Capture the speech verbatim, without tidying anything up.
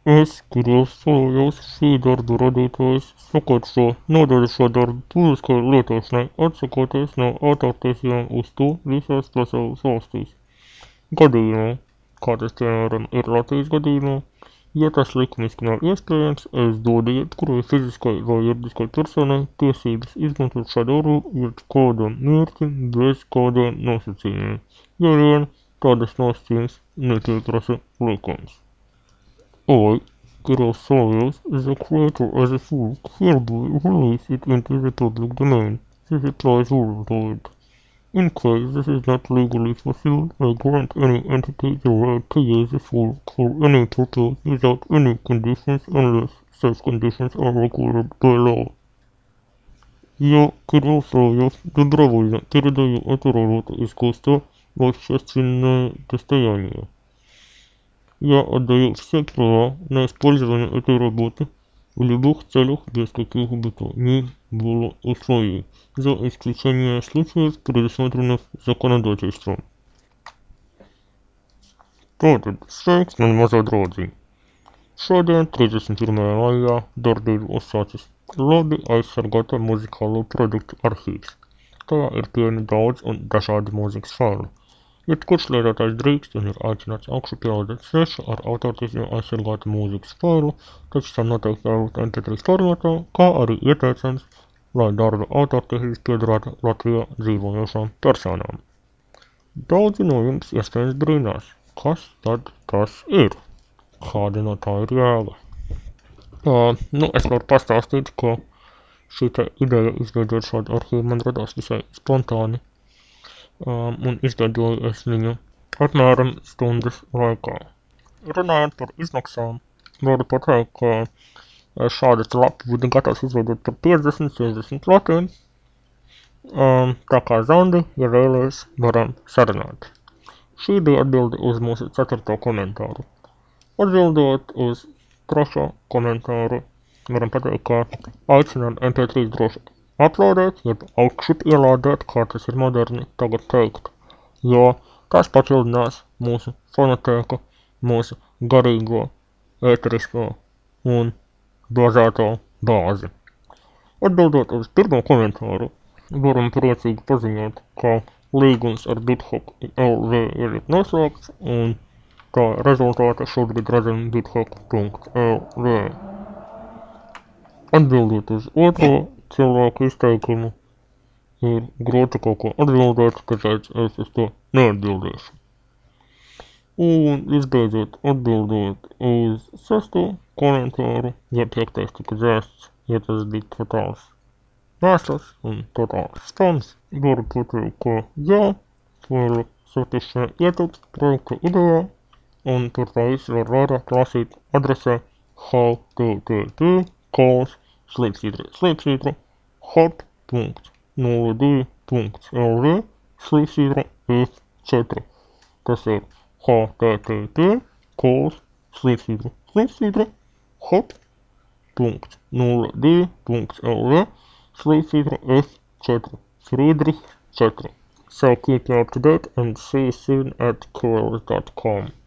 Es grozījos Šīdardu radītājs Sakaršā nodrošināt publiskai lietošanai, atsakoties no autortiesībām uz to visās pasaules valstīs. Gadījumā, kā tas piemēram ir Latvijas gadījumā, ja tas likumiski nav iespējams, es dodu jebkurai fiziskai vai juridiskai personai tiesības izmantot šādu rīku jebkādam mērķim bez kādiem nosacījumiem, ja vien tādas nosacījumus nepieprasa likums. I, Grossoyos, is a creator as a fool hereby release it into the public domain. This applies worldwide. In case this is not legally fulfilled, I grant any entity the right to use the fool for any purpose without any conditions unless such conditions are required by law. Я, Кирилл Соловьев, добровольно передаю эту работу искусства в общественное достояние. Я отдаю все права на использование этой работы в любых целях без каких бы то ни было условий, за исключением случаев, предусмотренных законодательством. Tātad, sveiks, mani mazā draudziņ. Šodien, trīsdesmit pirmajā maijā, darbību uzsācis labi aizsargāta muzikālo produktu arhīvs. Tajā ir pieejami daudz un dažādi mūzikas faili. Jebkurš lietotājs drīkst un ir aicināts augšupielādēt svešu ar autortiesībām aizsargātu mūzikas failu, taču tam noteikti jābūt em pe trīs formātā, kā arī ieteicams, lai darba autortiesības piederētu Latvijā dzīvojošām personām. Daudzi no jums iespējams brīnās, kas tad tas ir? Kāda no tā ir jēga? Uh, nu, es varu pastāstīt, ka šī te ideja izveidot šādu arhīvu man radās visai spontāni. Um, un izveidoju es viņu apmēram stundas laikā. Runājot par izmaksām, varu pateikt, ka šāda lapa būtu gatavs izveidot par piecdesmit līdz sešdesmit latiem. Um, tā kā Zandi, ja vēlēs, varam sarunāt. Šī bija atbilde uz mūsu ceturto komentāru. Atbildot uz trešo komentāru, varam pateikt, ka aicināt em pe trīs droši uploadēt, jeb augšup ielādēt, kā tas ir moderni tagad teikt, jo tas papildinās mūsu fonotēku, mūsu garīgo, ēterisko un bāzēto bāzi. Atbildot uz pirmo komentāru, varam priecīgi paziņot, ka līgums ar BitHop el ve ir noslēgts, un tā rezultāta šobrīd redzam bithop punkt el ve. Atbildot uz otro cilvēku izteikumu, ir grūti kaut ko atbildēt, tāpēc es uz to neatbildēšu. Un visbeidzot, atbildot uz sesto komentāru, ja piektais tika dzēsts, ja tas bija totāls mēsls un totāls spams, varu pateikt, ka jā, varu satikšanai ietilpst projekta idejā, un par tā visu var vairāk lasīt adresē http kols slīpsvītra slīpsvītra hop punkt nulle divi punkt el ve slīpsvītra ef četri. Tas ir http kols slīpsvītra slīpsvītra hop punkt nulle divi punkt el ve slīpsvītra ef četri. Friedrich četri. So keep you up to date and see you soon at coils dot com.